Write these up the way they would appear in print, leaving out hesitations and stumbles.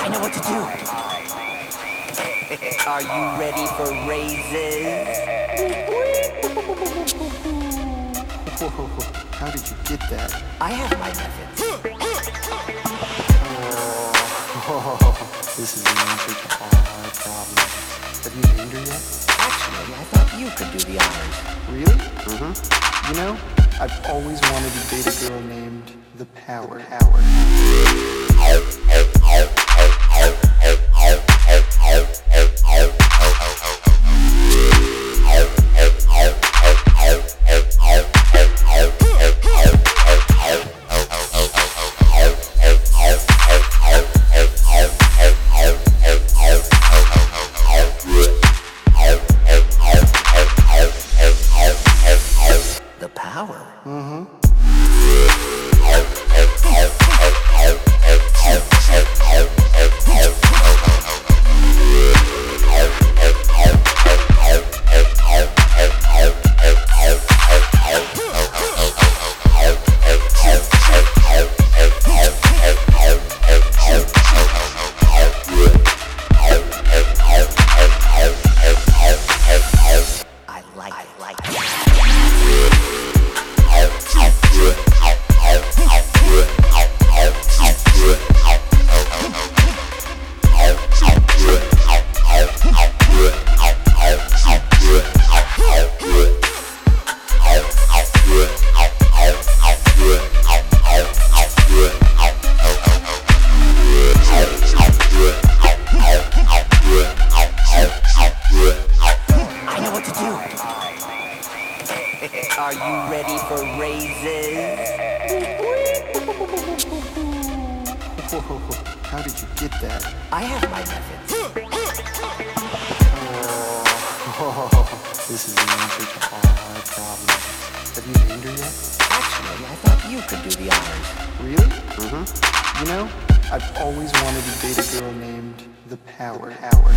I know what to do. Are you ready for raises? How did you get that? I have my methods. This is the answer to all our problems. Have you named her yet? Actually, I thought you could do the honors. Really? Mm-hmm. You know, I've always wanted to date a girl named The Power. The power? Mm-hmm. I like it. I know what to do. Are you ready for raises? How did you get that? I have my methods. This is the answer to all our problems. Have you named her yet? Actually, I thought you could do the honors. Really? Mm-hmm. You know, I've always wanted to date a girl named The Power.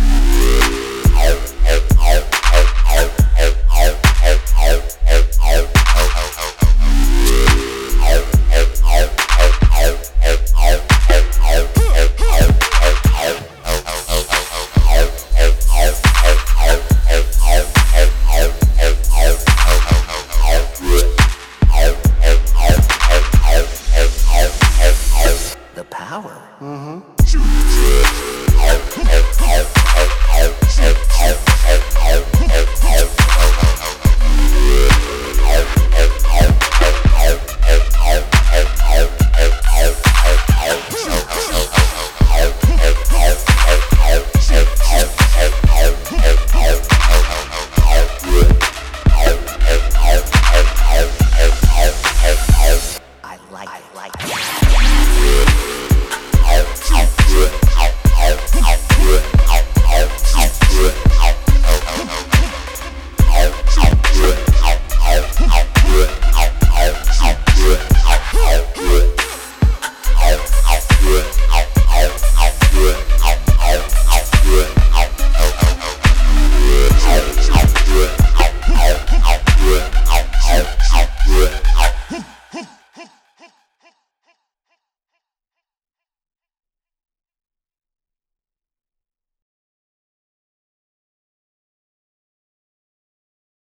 The power? Mm-hmm. I like it.